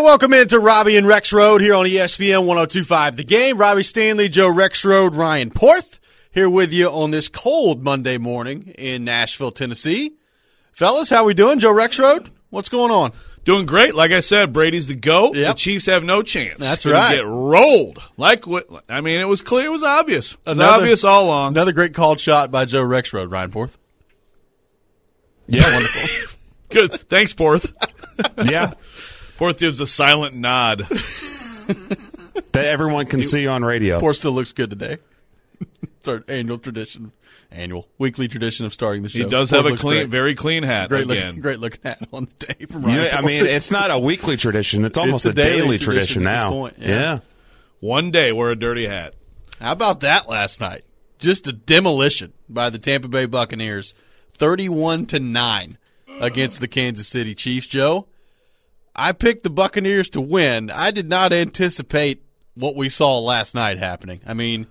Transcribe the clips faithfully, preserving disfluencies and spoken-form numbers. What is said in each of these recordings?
welcome into Robbie and Rex Road here on E S P N one oh two point five The Game. Robbie Stanley, Joe Rexrode, Ryan Porth here with you on this cold Monday morning in Nashville, Tennessee. Fellas, how we doing? Joe Rexrode, what's going on? Doing great. Like I said, Brady's the GOAT. Yep. The Chiefs have no chance. That's Gonna right. Get rolled. Like what? I mean, it was clear. It was obvious. It was Another- obvious all along. Another great called shot by Joe Rexrode, Ryan Porth. Yeah, wonderful. Good. Thanks, Porth. Yeah, Porth gives a silent nod. that everyone can see on radio. Porth still looks good today. It's our annual tradition, annual, weekly tradition of starting the show. He does Porth have a looks clean, great. very clean hat Great again. looking, great looking hat on the day from You Ryan know, I Porth. mean, it's not a weekly tradition. It's almost It's a a daily daily, tradition tradition, at this now. point, yeah. yeah. One day, wear a dirty hat. How about that last night? Just a demolition by the Tampa Bay Buccaneers, thirty-one to nine against the Kansas City Chiefs. Joe, I picked the Buccaneers to win. I did not anticipate what we saw last night happening. I mean,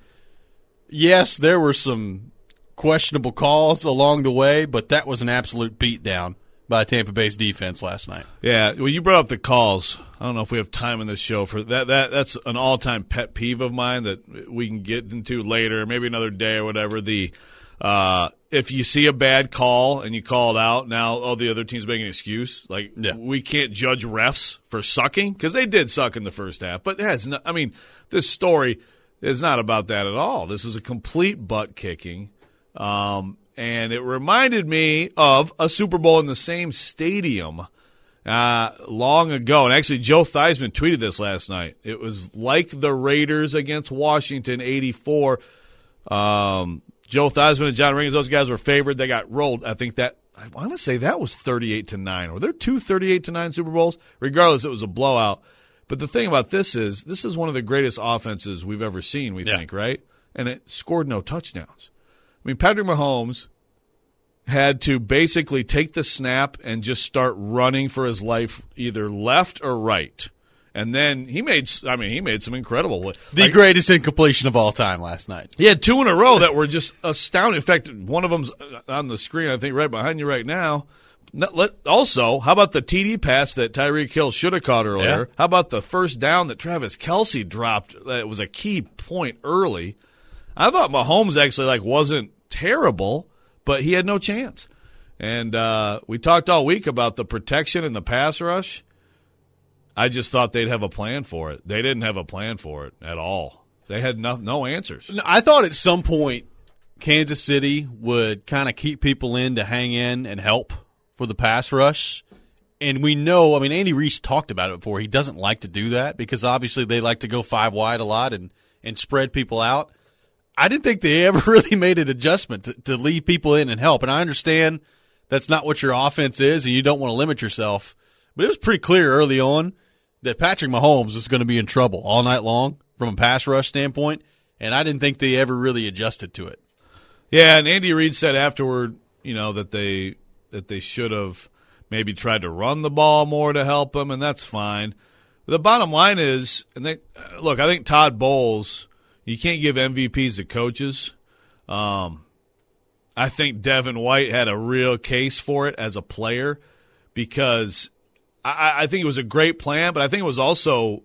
yes, there were some questionable calls along the way, but that was an absolute beatdown by Tampa Bay's defense last night. Yeah, well, you brought up the calls. I don't know if we have time in this show for that. That that's an all-time pet peeve of mine that we can get into later, maybe another day or whatever. The uh, if you see a bad call and you call it out, now oh the other team's making an excuse. Like Yeah. we can't judge refs for sucking because they did suck in the first half. But it has no, I mean, this story is not about that at all. This is a complete butt kicking. Um, And it reminded me of a Super Bowl in the same stadium uh, long ago. And actually, Joe Theismann tweeted this last night. It was like the Raiders against Washington, eighty-four. Um, Joe Theismann and John Ringers, those guys were favored. They got rolled. I think that I want to say that was thirty-eight to nine. Were there two thirty-eight to nine Super Bowls? Regardless, it was a blowout. But the thing about this is, this is one of the greatest offenses we've ever seen, we Yeah. think, right? And it scored no touchdowns. I mean, Patrick Mahomes had to basically take the snap and just start running for his life, either left or right. And then he made, I mean, he made some incredible. The like, greatest incompletion of all time last night. he had two in a row that were just astounding. In fact, one of them's on the screen, I think, right behind you right now. Also, how about the T D pass that Tyreek Hill should have caught earlier? Yeah. How about the first down that Travis Kelce dropped? That was a key point early. I thought Mahomes actually like wasn't terrible, but he had no chance. And uh, we talked all week about the protection and the pass rush. I just thought they'd have a plan for it. They didn't have a plan for it at all. They had no, no answers. I thought at some point Kansas City would kind of keep people in to hang in and help for the pass rush. And we know, I mean, Andy Reese talked about it before. He doesn't like to do that because obviously they like to go five wide a lot and, and spread people out. I didn't think they ever really made an adjustment to, to leave people in and help. And I understand that's not what your offense is and you don't want to limit yourself. But it was pretty clear early on that Patrick Mahomes was going to be in trouble all night long from a pass rush standpoint. And I didn't think they ever really adjusted to it. Yeah, and Andy Reid said afterward, you know, that they that they should have maybe tried to run the ball more to help him, and that's fine. But the bottom line is, and they look, I think Todd Bowles, you can't give M V Ps to coaches. Um, I think Devin White had a real case for it as a player because I, I think it was a great plan, but I think it was also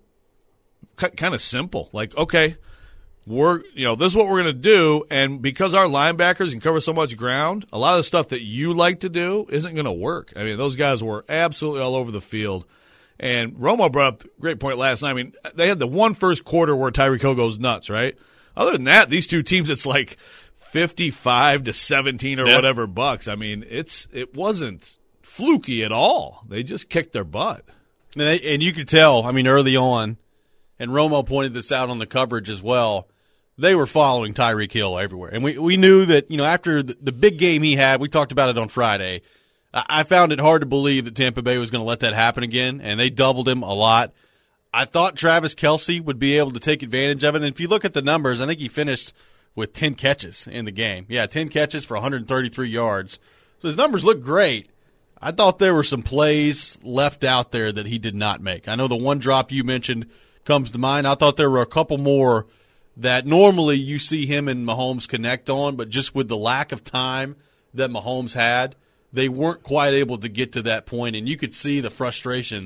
kind of simple. Like, okay, we're you know this is what we're going to do, and because our linebackers can cover so much ground, a lot of the stuff that you like to do isn't going to work. I mean, those guys were absolutely all over the field. And Romo brought up a great point last night. I mean, they had the one first quarter where Tyreek Hill goes nuts, right? Other than that, these two teams, it's like fifty-five to seventeen or yeah. whatever bucks. I mean, it's it wasn't fluky at all. They just kicked their butt. And, they, and you could tell, I mean, early on, and Romo pointed this out on the coverage as well, they were following Tyreek Hill everywhere. And we, we knew that, you know, after the, the big game he had, we talked about it on Friday, I found it hard to believe that Tampa Bay was going to let that happen again, and they doubled him a lot. I thought Travis Kelce would be able to take advantage of it, and if you look at the numbers, I think he finished with ten catches in the game. Yeah, ten catches for one hundred thirty-three yards. So his numbers look great. I thought there were some plays left out there that he did not make. I know the one drop you mentioned comes to mind. I thought there were a couple more that normally you see him and Mahomes connect on, but just with the lack of time that Mahomes had, they weren't quite able to get to that point, and you could see the frustration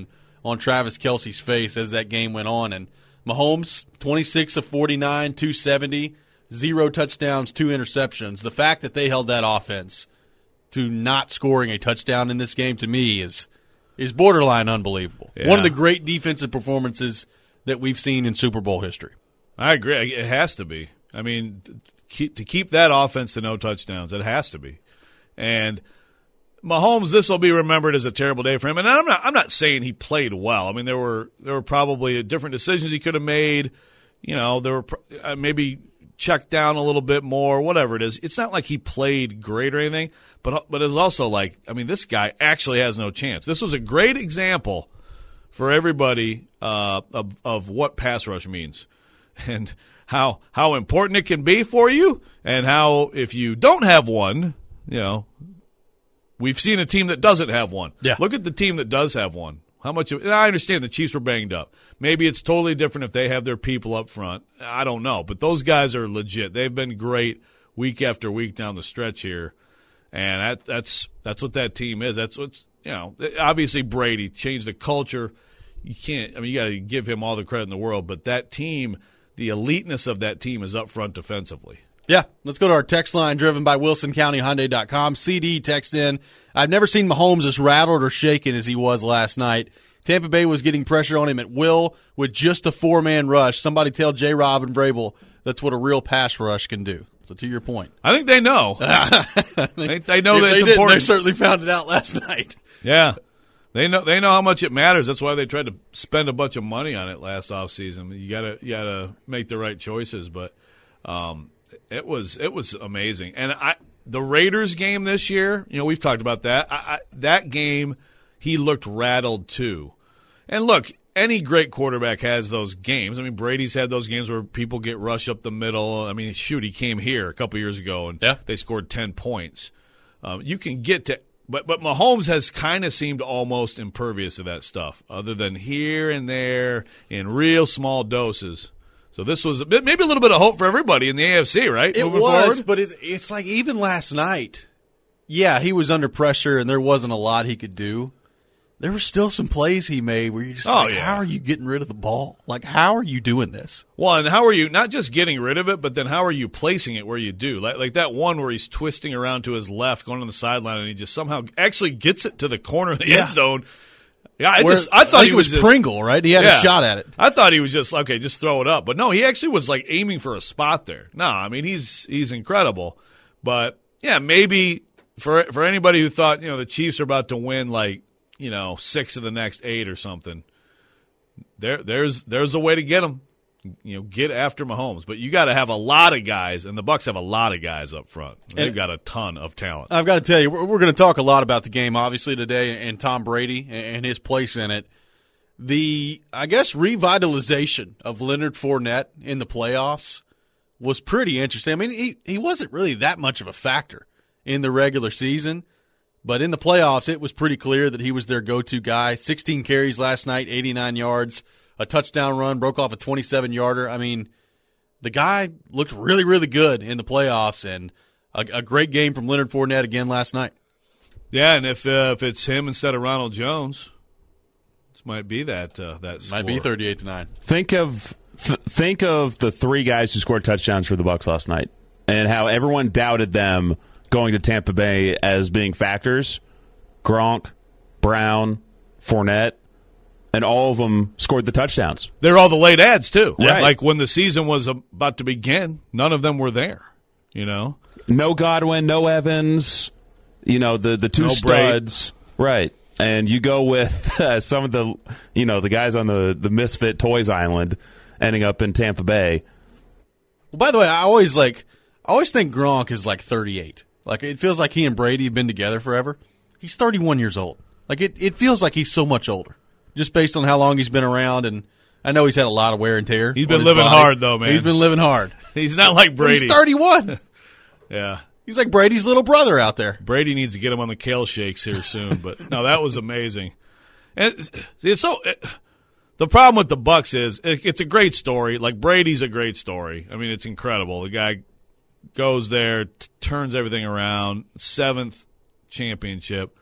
on Travis Kelce's face as that game went on. And Mahomes, twenty-six of forty-nine, two seventy, zero touchdowns, two interceptions. The fact that they held that offense to not scoring a touchdown in this game, to me, is is borderline unbelievable. Yeah. One of the great defensive performances that we've seen in Super Bowl history. I agree. It has to be. I mean, to keep, to keep that offense to no touchdowns, it has to be. And Mahomes, this will be remembered as a terrible day for him. And I'm not I'm not saying he played well. I mean, there were there were probably different decisions he could have made. You know, there were uh, maybe checked down a little bit more, whatever it is. It's not like he played great or anything, but but it's also like, I mean, this guy actually has no chance. This was a great example for everybody uh, of of what pass rush means and how how important it can be for you, and how if you don't have one, you know, we've seen a team that doesn't have one. Yeah. Look at the team that does have one. How much of, and I understand the Chiefs were banged up. Maybe it's totally different if they have their people up front. I don't know. But those guys are legit. They've been great week after week down the stretch here. And that, that's that's what that team is. That's what's, you know, obviously Brady changed the culture. You can't, I mean, you got to give him all the credit in the world. But that team, the eliteness of that team is up front defensively. Yeah, let's go to our text line driven by Wilson County Hyundai dot com. C D text in, I've never seen Mahomes as rattled or shaken as he was last night. Tampa Bay was getting pressure on him at will with just a four-man rush. Somebody tell J-Rob and Vrabel that's what a real pass rush can do. So to your point. I think they know. they, they know If that they it's did, important. They certainly found it out last night. Yeah. They know they know how much it matters. That's why they tried to spend a bunch of money on it last offseason. You gotta you gotta make the right choices, but um It was it was amazing, and I the Raiders game this year. You know, we've talked about that. I, I, that game, he looked rattled too. And look, any great quarterback has those games. I mean, Brady's had those games where people get rushed up the middle. I mean, shoot, he came here a couple years ago and yeah. they scored ten points. Um, you can get to, but but Mahomes has kind of seemed almost impervious to that stuff, other than here and there in real small doses. So this was a bit, maybe a little bit of hope for everybody in the A F C, right? It Moving was, forward. but it, it's like even last night, yeah, he was under pressure and there wasn't a lot he could do. There were still some plays he made where you're just oh, like, yeah. how are you getting rid of the ball? Like, how are you doing this? Well, and how are you not just getting rid of it, but then how are you placing it where you do? Like, like that one where he's twisting around to his left, going on the sideline, and he just somehow actually gets it to the corner of the Yeah. end zone. Yeah, I Where, just I thought I think he it was, was just, Pringle, right? He had Yeah. a shot at it. I thought he was just okay, just throw it up. But no, he actually was like aiming for a spot there. No, I mean he's he's incredible. But yeah, maybe for for anybody who thought, you know, the Chiefs are about to win like, you know, six of the next eight or something, there there's there's a way to get them. You know, get after Mahomes, but you got to have a lot of guys, and the Bucs have a lot of guys up front. They've And- got a ton of talent. I've got to tell you, we're, we're going to talk a lot about the game, obviously, today, and Tom Brady and his place in it. The, I guess, revitalization of Leonard Fournette in the playoffs was pretty interesting. I mean, he, he wasn't really that much of a factor in the regular season, but in the playoffs, it was pretty clear that he was their go-to guy. sixteen carries last night, eighty-nine yards, a touchdown run, broke off a twenty-seven-yarder. I mean, the guy looked really, really good in the playoffs, and a, a great game from Leonard Fournette again last night. Yeah, and if uh, if it's him instead of Ronald Jones, this might be that uh, that score. Might be thirty-eight to nine. Think of th- think of the three guys who scored touchdowns for the Bucs last night, and how everyone doubted them going to Tampa Bay as being factors. Gronk, Brown, Fournette, and all of them scored the touchdowns. They're all the late ads too. Right. Like when the season was about to begin, none of them were there. You know, No Godwin, no Evans. You know, the the two No studs, right? And you go with uh, some of the, you know, the guys on the the Misfit Toys Island, ending up in Tampa Bay. Well, by the way, I always like, I always think Gronk is like thirty-eight. Like it feels like he and Brady have been together forever. He's thirty-one years old. Like it, it feels like he's so much older, just based on how long he's been around. And I know he's had a lot of wear and tear. He's on been his living body. hard, though, man. He's been living hard. he's not like But Brady. he's thirty-one. Yeah. He's like Brady's little brother out there. Brady needs to get him on the kale shakes here soon. But no, that was amazing. And see, it's so it, the problem with the Bucs is it, it's a great story. Like Brady's a great story. I mean, it's incredible. The guy goes there, t- turns everything around, seventh championship.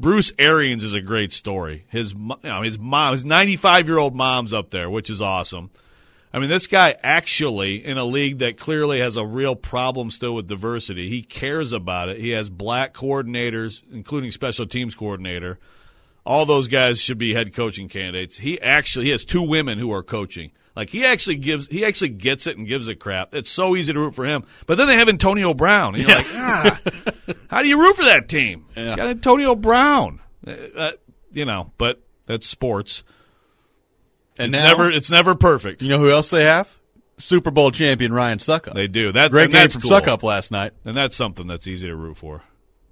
Bruce Arians is a great story. His, you know, his mom, his ninety-five-year-old mom's up there, which is awesome. I mean, this guy actually, in a league that clearly has a real problem still with diversity, he cares about it. He has black coordinators, including special teams coordinator. All those guys should be head coaching candidates. He actually he has two women who are coaching. Like he actually gives, he actually gets it and gives a crap. It's so easy to root for him. But then they have Antonio Brown, and you're like, ah, how do you root for that team? Yeah. You got Antonio Brown, uh, you know. But that's sports. And it's now, never it's never perfect. You know who else they have? Super Bowl champion Ryan Suckup. They do. That's great game that's from cool. Suckup last night, and that's something that's easy to root for.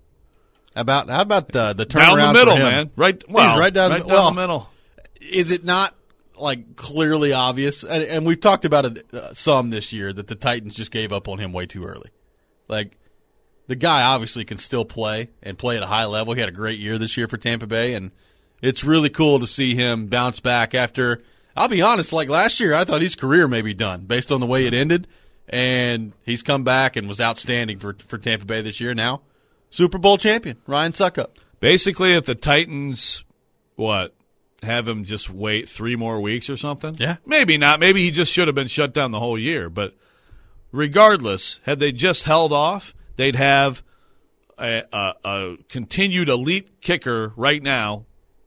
About how about uh, the turnaround down the middle, for him? man? Right, well, He's right down, right down well, the middle. Is it not like clearly obvious? And, and we've talked about it uh, some this year that the Titans just gave up on him way too early. Like the guy obviously can still play and play at a high level. He had a great year this year for Tampa Bay, and it's really cool to see him bounce back after. I'll be honest, like last year, I thought his career may be done based on the way it ended, and he's come back and was outstanding for for Tampa Bay this year. Now, Super Bowl champion, Ryan Suckup. Basically, if the Titans, what, have him just wait three more weeks or something? Yeah. Maybe not. Maybe he just should have been shut down the whole year. But regardless, had they just held off, they'd have a, a, a continued elite kicker right now.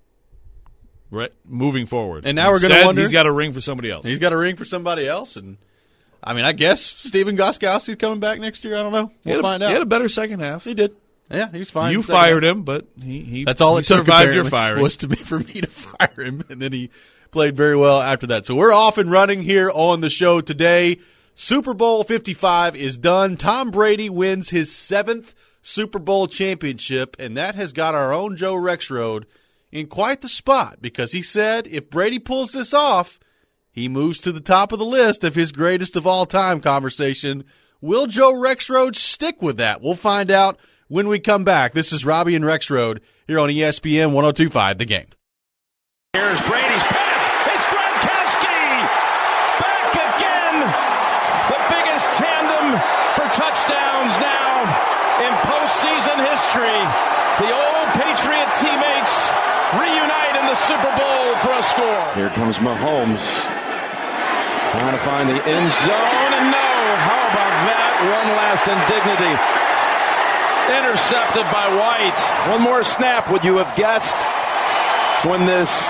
Right, moving forward. And now Instead, we're going to wonder. He's got a ring for somebody else. He's got a ring for somebody else. And, I mean, I guess Stephen Gostkowski's coming back next year. I don't know. We'll he find a, out. He had a better second half. He did. Yeah, he was fine. You fired him, but he, he That's all he it took, survived your firing. Was to be for me to fire him. And then he played very well after that. So we're off and running here on the show today. Super Bowl fifty-five is done. Tom Brady wins his seventh Super Bowl championship, and that has got our own Joe Rexrode in quite the spot, because he said if Brady pulls this off, he moves to the top of the list of his greatest of all time conversation. Will Joe Rexrode stick with that? We'll find out when we come back. This is Robbie and Rexrode here on E S P N one oh two point five The Game. Here's Brady's pass. It's Gronkowski back again. The biggest tandem for touchdowns now in postseason history. The old Patriot teammates reunite in the Super Bowl for a score. Here comes Mahomes. Trying to find the end zone, and no. How about that? One last indignity. Intercepted by White. One more snap, would you have guessed, when this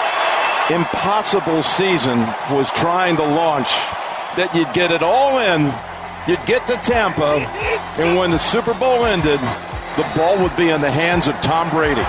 impossible season was trying to launch, that you'd get it all in, you'd get to Tampa, and when the Super Bowl ended, the ball would be in the hands of Tom Brady.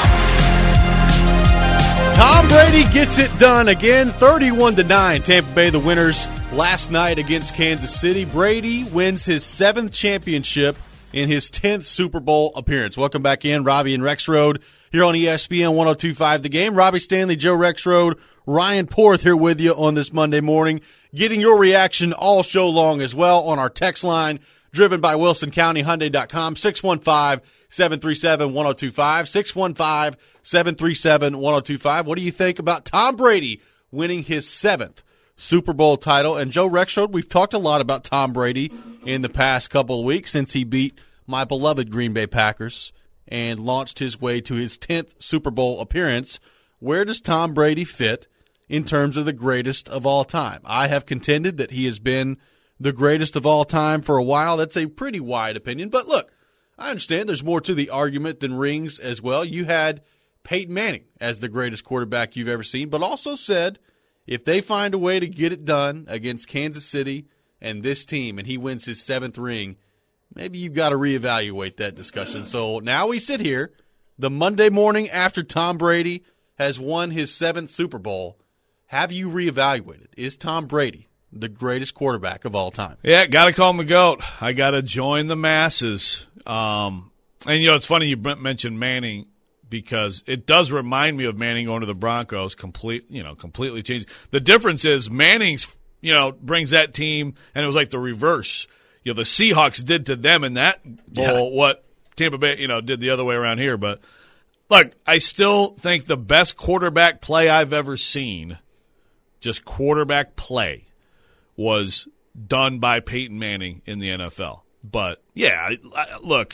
Tom Brady gets it done again, thirty-one to nine. Tampa Bay, the winners last night against Kansas City. Brady wins his seventh championship in his tenth Super Bowl appearance. Welcome back in, Robbie and Rexrode here on E S P N one oh two point five The Game. Robbie Stanley, Joe Rexrode, Ryan Porth here with you on this Monday morning, getting your reaction all show long as well on our text line, driven by Wilson County Hyundai dot com, six one five, seven three seven, one oh two five, six one five, seven three seven, one oh two five. What do you think about Tom Brady winning his seventh Super Bowl title? And Joe Rexrode, we've talked a lot about Tom Brady in the past couple of weeks since he beat my beloved Green Bay Packers and launched his way to his tenth Super Bowl appearance. Where does Tom Brady fit in terms of the greatest of all time? I have contended that he has been the greatest of all time for a while. That's a pretty wide opinion. But look, I understand there's more to the argument than rings as well. You had Peyton Manning as the greatest quarterback you've ever seen, but also said if they find a way to get it done against Kansas City and this team and he wins his seventh ring, maybe you've got to reevaluate that discussion. So now we sit here the Monday morning after Tom Brady has won his seventh Super Bowl. Have you reevaluated? Is Tom Brady the greatest quarterback of all time? Yeah, got to call him the GOAT. I got to join the masses. Um, and, you know, it's funny you mentioned Manning because it does remind me of Manning going to the Broncos, complete, you know, completely changed. The difference is Manning's, you know, brings that team, and it was like the reverse. You know, the Seahawks did to them in that bowl yeah. what Tampa Bay, you know, did the other way around here. But, look, I still think the best quarterback play I've ever seen, just quarterback play, was done by Peyton Manning in the N F L. But, yeah, look,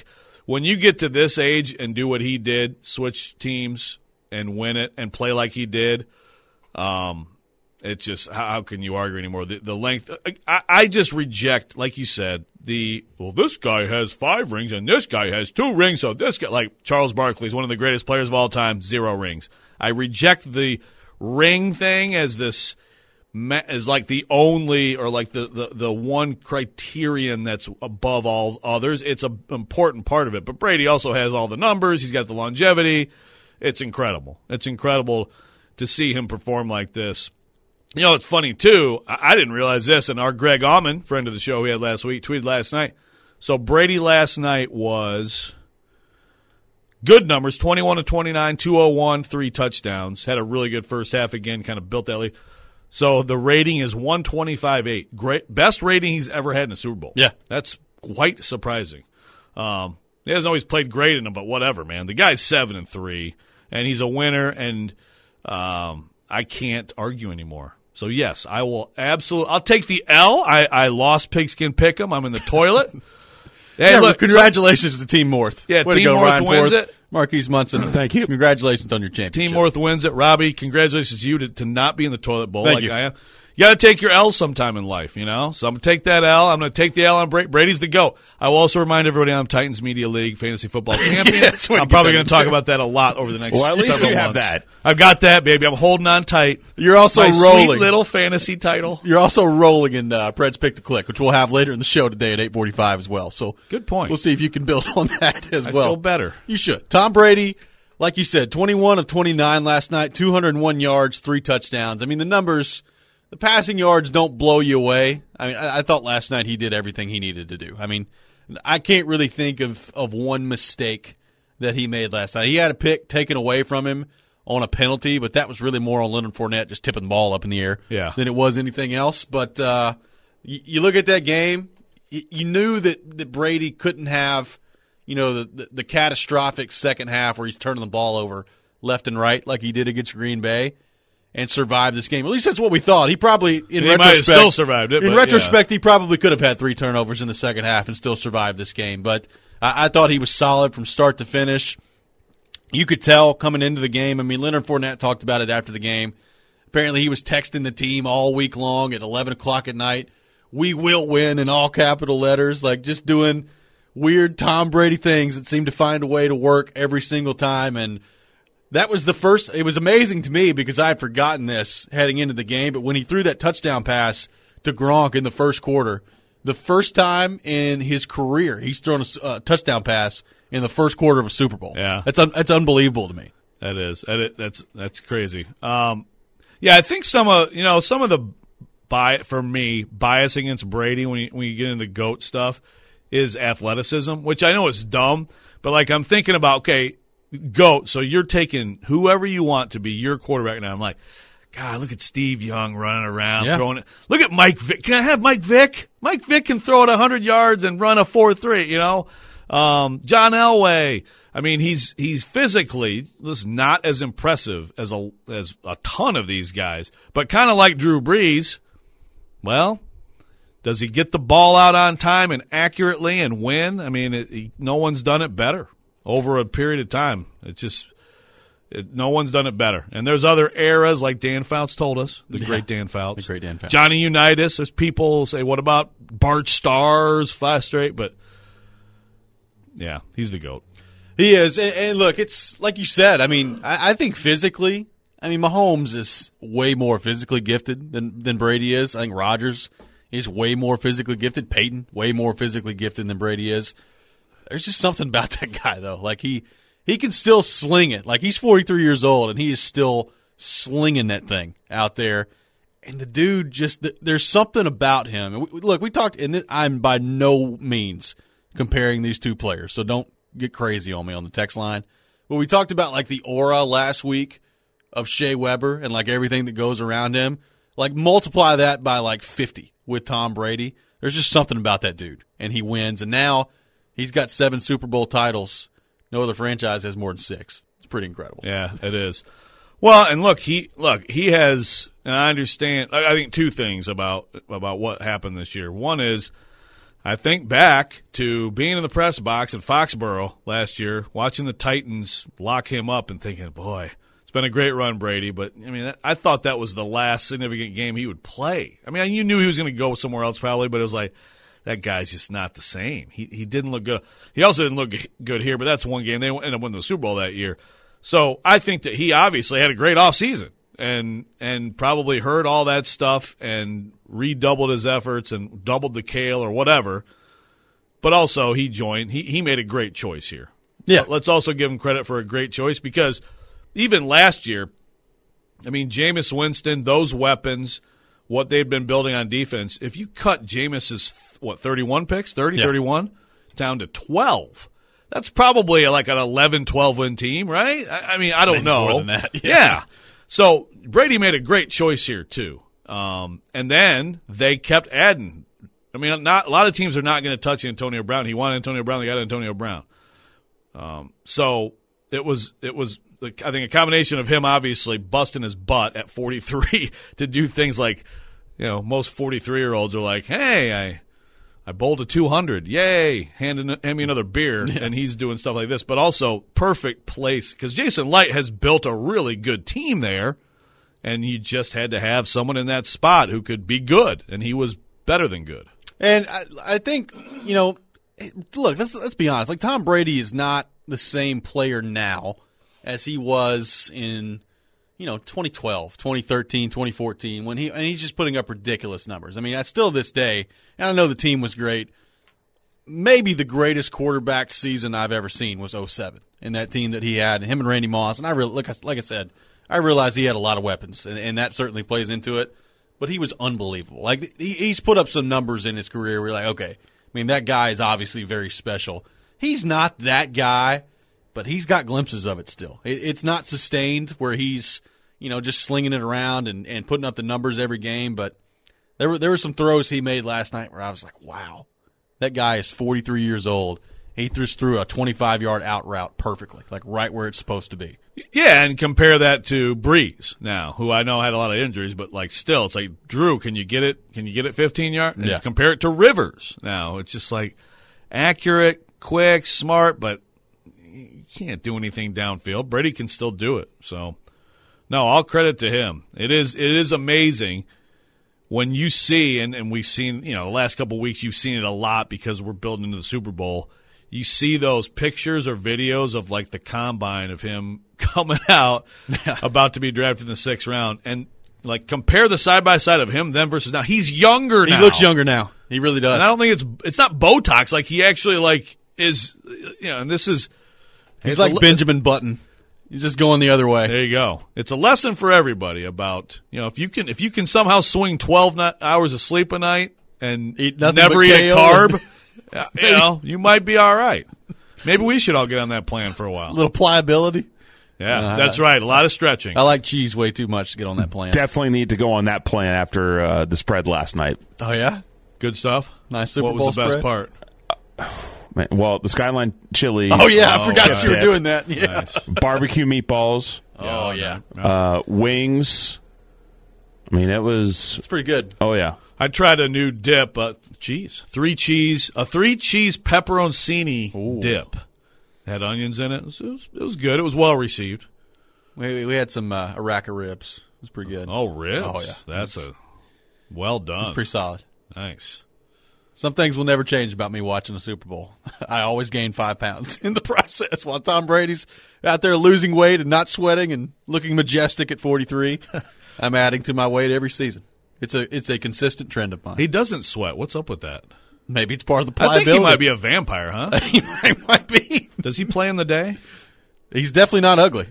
when you get to this age and do what he did, switch teams and win it and play like he did, um, it's just how, how can you argue anymore? The, the length, I, I just reject, like you said, the well, this guy has five rings and this guy has two rings, so this guy, like Charles Barkley is one of the greatest players of all time, zero rings. I reject the ring thing as this as like the only or like the, the, the one criterion that's above all others. It's an important part of it. But Brady also has all the numbers. He's got the longevity. It's incredible. It's incredible to see him perform like this. You know, it's funny, too. I, I didn't realize this, and our Greg Auman, friend of the show we had last week, tweeted last night. So Brady last night was good numbers, twenty-one to twenty-nine, two oh one, three touchdowns. Had a really good first half again, kind of built that lead. So the rating is one twenty-five point eight. Great, best rating he's ever had in a Super Bowl. Yeah. That's quite surprising. Um, he hasn't always played great in them, but whatever, man. The guy's seven and three, and he's a winner, and um, I can't argue anymore. So, yes, I will absolutely – I'll take the L. I, I lost Pigskin Pick'em. I'm in the toilet. Hey, yeah, look, congratulations so, to Team North. Yeah, Way Team to go, North Ryan wins Porth, it. Marquise Munson. Thank you. Congratulations on your championship. Team North wins it. Robbie, congratulations to you to, to not be in the toilet bowl Thank like you. I am. You got to take your L sometime in life, you know? So I'm going to take that L. I'm going to take the L on Brady. Brady's the GOAT. I will also remind everybody I'm Titans Media League Fantasy Football Champion. Yes, I'm probably going to talk about that a lot over the next Well, at least several you have months. that. I've got that, baby. I'm holding on tight. You're also My rolling. sweet little fantasy title. You're also rolling in uh, Pred's Pick to Click, which we'll have later in the show today at eight forty-five as well. So Good point. We'll see if you can build on that as I well. feel better. You should. Tom Brady, like you said, twenty-one of twenty-nine last night, two hundred one yards, three touchdowns. I mean, the numbers, the passing yards don't blow you away. I mean, I, I thought last night he did everything he needed to do. I mean, I can't really think of, of one mistake that he made last night. He had a pick taken away from him on a penalty, but that was really more on Leonard Fournette just tipping the ball up in the air Yeah. than it was anything else. But uh, you, you look at that game, you, you knew that, that Brady couldn't have, you know, the, the, the catastrophic second half where he's turning the ball over left and right like he did against Green Bay and survive this game. At least that's what we thought. He probably, in He might have retrospect, still survived it, In but, retrospect, he probably could have had three turnovers in the second half and still survived this game. But I, I thought he was solid from start to finish. You could tell coming into the game. I mean, Leonard Fournette talked about it after the game. Apparently, he was texting the team all week long at eleven o'clock at night. We will win in all capital letters, like just doing weird Tom Brady things that seem to find a way to work every single time. And that was the first – it was amazing to me because I had forgotten this heading into the game. But when he threw that touchdown pass to Gronk in the first quarter, the first time in his career he's thrown a uh, touchdown pass in the first quarter of a Super Bowl. Yeah. That's un- that's unbelievable to me. That is. That is that's that's crazy. Um, yeah, I think some of you know some of the bi- for me bias against Brady when you, when you get into the GOAT stuff is athleticism, which I know is dumb, but like I'm thinking about okay, GOAT. So you're taking whoever you want to be your quarterback now. I'm like, God, look at Steve Young running around Yeah. throwing it. Look at Mike Vick. Can I have Mike Vick? Mike Vick can throw it one hundred yards and run a four three. You know. Um, John Elway. I mean, he's he's physically listen, not as impressive as a as a ton of these guys, but kind of like Drew Brees. Well, does he get the ball out on time and accurately and win? I mean, it, he, no one's done it better over a period of time. It just it, no one's done it better. And there's other eras like Dan Fouts told us, the Yeah, great Dan Fouts, the great Dan Fouts. Johnny Unitas. There's people say, what about Bart Starr's five straight? But yeah, he's the GOAT. He is. And, and look, it's like you said. I mean, I, I think physically, I mean, Mahomes is way more physically gifted than, than Brady is. I think Rodgers is way more physically gifted. Peyton, way more physically gifted than Brady is. There's just something about that guy, though. Like, he, he can still sling it. Like, he's forty-three years old, and he is still slinging that thing out there. And the dude just – there's something about him. And we, look, we talked – and this, I'm by no means comparing these two players, so don't get crazy on me on the text line. But we talked about, like, the aura last week of Shea Weber and, like, everything that goes around him. Like, multiply that by, like, fifty with Tom Brady. There's just something about that dude. And he wins. And now he's got seven Super Bowl titles. No other franchise has more than six. It's pretty incredible. Yeah, it is. Well, and look, he look he has, and I understand. I I think two things about about what happened this year. One is I think back to being in the press box in Foxborough last year, watching the Titans lock him up and thinking, boy, it's been a great run, Brady. But, I mean, I thought that was the last significant game he would play. I mean, you knew he was going to go somewhere else probably, but it was like, that guy's just not the same. He he didn't look good. He also didn't look good here, but that's one game. They ended up winning the Super Bowl that year. So I think that he obviously had a great offseason and and probably heard all that stuff and redoubled his efforts and doubled the kale or whatever. But also he joined. He, he made a great choice here. Yeah. But let's also give him credit for a great choice because even last year, I mean, Jameis Winston, those weapons, what they've been building on defense, if you cut Jameis's, what, thirty-one picks, thirty, yeah. thirty-one, down to twelve, that's probably like an eleven, twelve win team, right? I, I mean, I don't Maybe know. more than that, yeah. yeah. So Brady made a great choice here, too. Um, and then they kept adding. I mean, not a lot of teams are not going to touch Antonio Brown. He wanted Antonio Brown. They got Antonio Brown. Um, so it was, it was, I think, a combination of him obviously busting his butt at forty-three to do things like, you know, most forty-three-year-olds are like, hey, I I bowled a two hundred. Yay. Hand, hand me another beer. Yeah. And he's doing stuff like this. But also perfect place because Jason Light has built a really good team there, and you just had to have someone in that spot who could be good, and he was better than good. And I, I think, you know, look, let's, let's be honest. Like, Tom Brady is not the same player now as he was in, you know, twenty twelve, twenty thirteen, twenty fourteen, when he and he's just putting up ridiculous numbers. I mean, I still this day, and I know the team was great. Maybe the greatest quarterback season I've ever seen was oh seven, in that team that he had, him and Randy Moss. And I really, like I, like I said, I realized he had a lot of weapons, and, and that certainly plays into it. But he was unbelievable. Like he, he's put up some numbers in his career where you're like, okay, I mean, that guy is obviously very special. He's not that guy, but he's got glimpses of it still. It, it's not sustained where he's, you know, just slinging it around and, and putting up the numbers every game. But there were there were some throws he made last night where I was like, wow, that guy is forty-three years old. He just threw a twenty-five-yard out route perfectly, like right where it's supposed to be. Yeah, and compare that to Breeze now, who I know had a lot of injuries, but like still, it's like, Drew, can you get it? Can you get it fifteen yards? Yeah. Compare it to Rivers now. It's just like accurate, quick, smart, but you can't do anything downfield. Brady can still do it. So, no, all credit to him. It is it is amazing when you see, and, and we've seen, you know, the last couple of weeks you've seen it a lot because we're building into the Super Bowl. You see those pictures or videos of like the combine of him coming out about to be drafted in the sixth round, and like compare the side by side of him then versus now. He's younger now. He looks younger now. He really does. And I don't think it's it's not Botox. Like he actually like is, you know, and this is he's like a, Benjamin Button. He's just going the other way. There you go. It's a lesson for everybody about, you know, if you can if you can somehow swing twelve hours of sleep a night and eat never eat a carb. You know, you might be all right. Maybe we should all get on that plan for a while. A little pliability. Yeah, uh, that's right. A lot of stretching. I like cheese way too much to get on that plan. Definitely need to go on that plan after uh, the spread last night. Oh, yeah? Good stuff. Nice Super What Bowl was the best spread? part? Uh, man, well, the Skyline chili. Oh, yeah. I Oh, forgot nice. you were doing that. Yeah. Nice. Barbecue meatballs. Oh, yeah. Uh, wings. I mean, it was. It's pretty good. Oh, yeah. I tried a new dip, uh, cheese, three cheese, a three cheese pepperoncini Ooh. dip. Had onions in it. It was, it was, it was good. It was well received. We we had some uh, Iraq ribs. It was pretty good. Oh, ribs. Oh, yeah. That's a well done. It's pretty solid. Nice. Some things will never change about me watching the Super Bowl. I always gain five pounds in the process while Tom Brady's out there losing weight and not sweating and looking majestic at forty-three. I'm adding to my weight every season. It's a it's a consistent trend of mine. He doesn't sweat. What's up with that? Maybe it's part of the I pliability. think he might be a vampire, huh? he might, might be. Does he play in the day? He's definitely not ugly.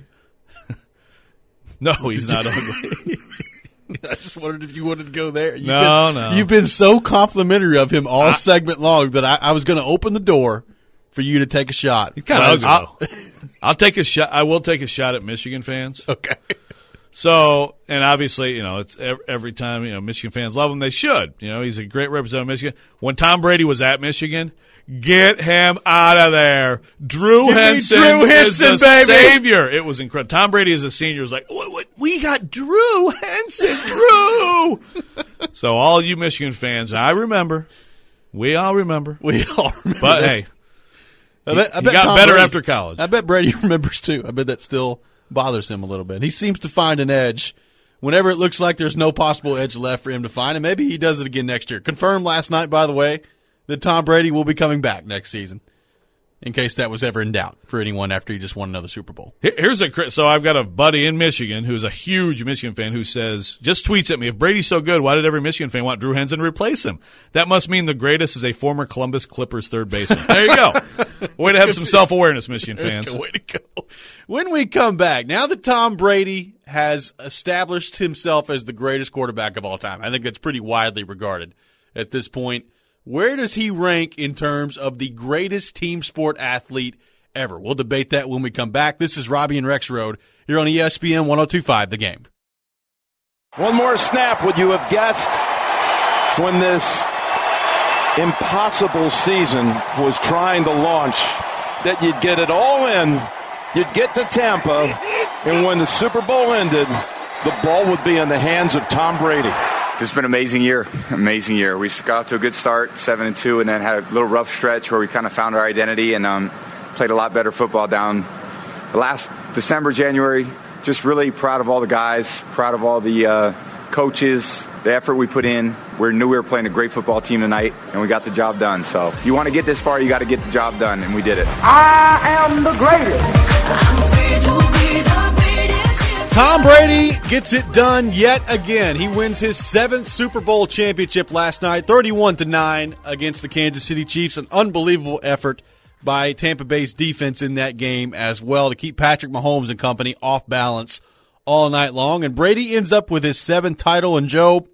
No, he's not ugly. I just wondered if you wanted to go there. You've No, been, no. You've been so complimentary of him all I- segment long that I, I was going to open the door for you to take a shot. He's kind of I'll- ugly. I'll, I'll take a shot. I will take a shot at Michigan fans. Okay. So, and obviously, you know, it's ev- every time, you know, Michigan fans love him. They should. You know, he's a great representative of Michigan. When Tom Brady was at Michigan, get him out of there. Drew Give me Henson, Drew is Henson, the baby. savior. It was incredible. Tom Brady as a senior was like, what, what, we got Drew Henson, Drew. So all you Michigan fans, I remember We all remember. We all remember. But, that. hey, I bet, I he bet got Tom better Brady, after college. I bet Brady remembers, too. I bet that still bothers him a little bit. He seems to find an edge whenever it looks like there's no possible edge left for him to find, and maybe he does it again next year. Confirmed last night, by the way, that Tom Brady will be coming back next season, in case that was ever in doubt for anyone after he just won another Super Bowl. Here's a so I've got a buddy in Michigan who's a huge Michigan fan who says, just tweets at me, if Brady's so good, why did every Michigan fan want Drew Henson to replace him? That must mean the greatest is a former Columbus Clippers third baseman. There you go. Way to have some self-awareness, Michigan fans. Way to go. When we come back, now that Tom Brady has established himself as the greatest quarterback of all time, I think that's pretty widely regarded at this point. Where does he rank in terms of the greatest team sport athlete ever? We'll debate that when we come back. This is Robbie and Rexroad here on E S P N one oh two point five, The Game. One more snap. Would you have guessed when this impossible season was trying to launch that you'd get it all in, you'd get to Tampa, and when the Super Bowl ended, the ball would be in the hands of Tom Brady? It's been an amazing year, amazing year. We got off to a good start, seven and two, and then had a little rough stretch where we kind of found our identity and um, played a lot better football down the last December, January. Just really proud of all the guys, proud of all the uh, coaches, the effort we put in. We knew we were playing a great football team tonight, and we got the job done. So you want to get this far, you got to get the job done, and we did it. I am the greatest. I'm afraid to be the greatest. Tom Brady gets it done yet again. He wins his seventh Super Bowl championship last night, thirty-one to nine against the Kansas City Chiefs. An unbelievable effort by Tampa Bay's defense in that game as well to keep Patrick Mahomes and company off balance all night long. And Brady ends up with his seventh title. And Joe,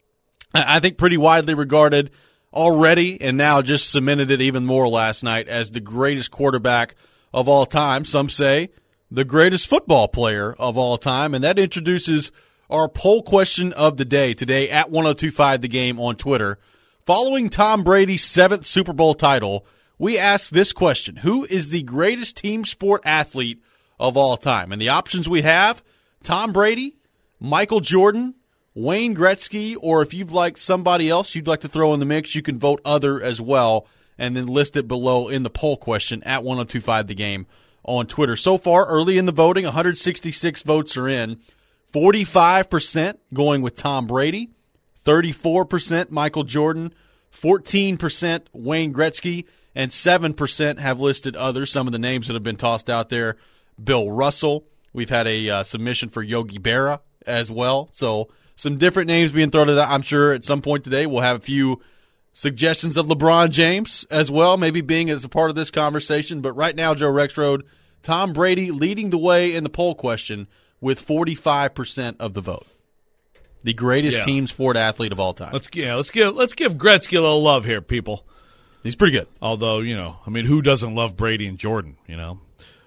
I think pretty widely regarded already, and now just cemented it even more last night as the greatest quarterback of all time. Some say the greatest football player of all time. And that introduces our poll question of the day today at one oh two point five The Game on Twitter. Following Tom Brady's seventh Super Bowl title, we asked this question: who is the greatest team sport athlete of all time? And the options we have: Tom Brady, Michael Jordan, Wayne Gretzky, or if you'd like somebody else you'd like to throw in the mix, you can vote other as well, and then list it below in the poll question at one oh two point five The Game on Twitter. So far, early in the voting, one hundred sixty-six votes are in. forty-five percent going with Tom Brady, thirty-four percent Michael Jordan, fourteen percent Wayne Gretzky, and seven percent have listed others. Some of the names that have been tossed out there: Bill Russell. We've had a uh, submission for Yogi Berra as well. So some different names being thrown out. I'm sure at some point today we'll have a few suggestions of LeBron James as well, maybe being as a part of this conversation. But right now, Joe Rexroad, Tom Brady leading the way in the poll question with forty-five percent of the vote. The greatest yeah. team sport athlete of all time. Let's yeah, let's give let's give Gretzky a little love here, people. He's pretty good. Although, you know, I mean, who doesn't love Brady and Jordan, you know?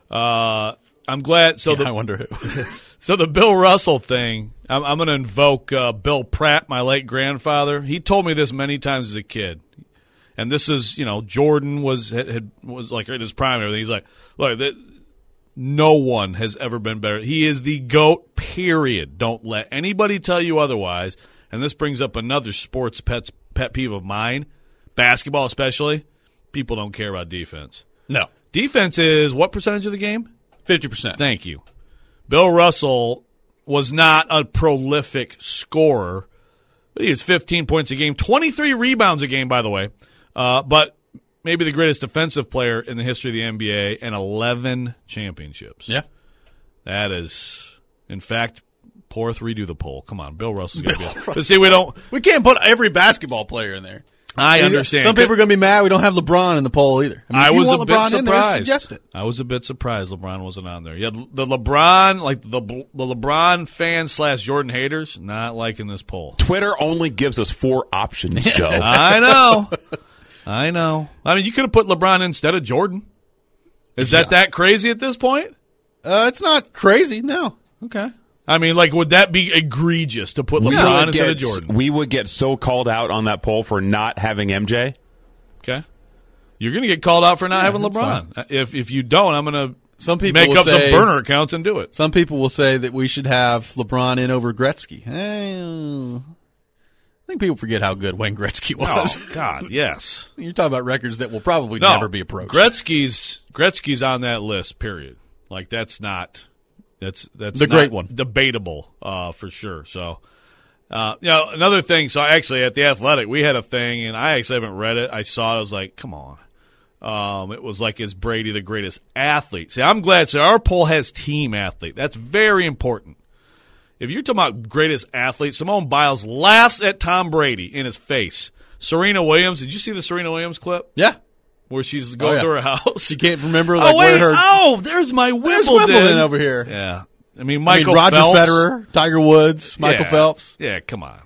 Uh, I'm glad. So yeah, the, I wonder who. So the Bill Russell thing, I'm, I'm going to invoke uh, Bill Pratt, my late grandfather. He told me this many times as a kid. And this is, you know, Jordan was had, had, was like in his prime and everything. He's like, look, that, no one has ever been better. He is the GOAT, period. Don't let anybody tell you otherwise. And this brings up another sports pet, pet peeve of mine, basketball especially. People don't care about defense. No. Defense is what percentage of the game? fifty percent. Thank you. Bill Russell was not a prolific scorer, but he was fifteen points a game, twenty-three rebounds a game, by the way, uh, but maybe the greatest defensive player in the history of the N B A, and eleven championships. Yeah. That is, in fact, Porth, redo the poll. Come on, Bill Russell's going to be. But see, we don't. We can't put every basketball player in there. I understand. Some people are going to be mad we don't have LeBron in the poll either. I, mean, I if you was want a LeBron bit in there, surprised. suggest it. I was a bit surprised LeBron wasn't on there. Yeah, the LeBron, like the the LeBron fans slash Jordan haters, not liking this poll. Twitter only gives us four options, Joe. I know. I know. I mean, you could have put LeBron instead of Jordan. Is that Yeah. that crazy at this point? Uh, it's not crazy, no. Okay. I mean, like, would that be egregious to put We LeBron would instead of get- Jordan? We would get so called out on that poll for not having M J. Okay. You're going to get called out for not Yeah, having that's LeBron. If if you don't, I'm going to Some people make will up say, some burner accounts and do it. Some people will say that we should have LeBron in over Gretzky. Eh, think people forget how good Wayne Gretzky was. Oh, God, yes. You're talking about records that will probably No, never be approached. Gretzky's Gretzky's on that list, period. Like, that's not that's that's The not great one. debatable uh, for sure. So, uh, you know, another thing. So, actually, at the Athletic, we had a thing, and I actually haven't read it. I saw it. I was like, come on. Um, it was like, is Brady the greatest athlete? See, I'm glad. So, our poll has team athlete. That's very important. If you're talking about greatest athlete, Simone Biles laughs at Tom Brady in his face. Serena Williams, did you see the Serena Williams clip? Yeah. Where she's going Oh, yeah. to her house. She can't remember like oh, wait. where her Oh, there's my Wimbledon. There's Wimbledon over here. Yeah. I mean, I Michael mean, Roger Phelps. Federer, Tiger Woods, Michael Yeah. Phelps. Yeah, come on.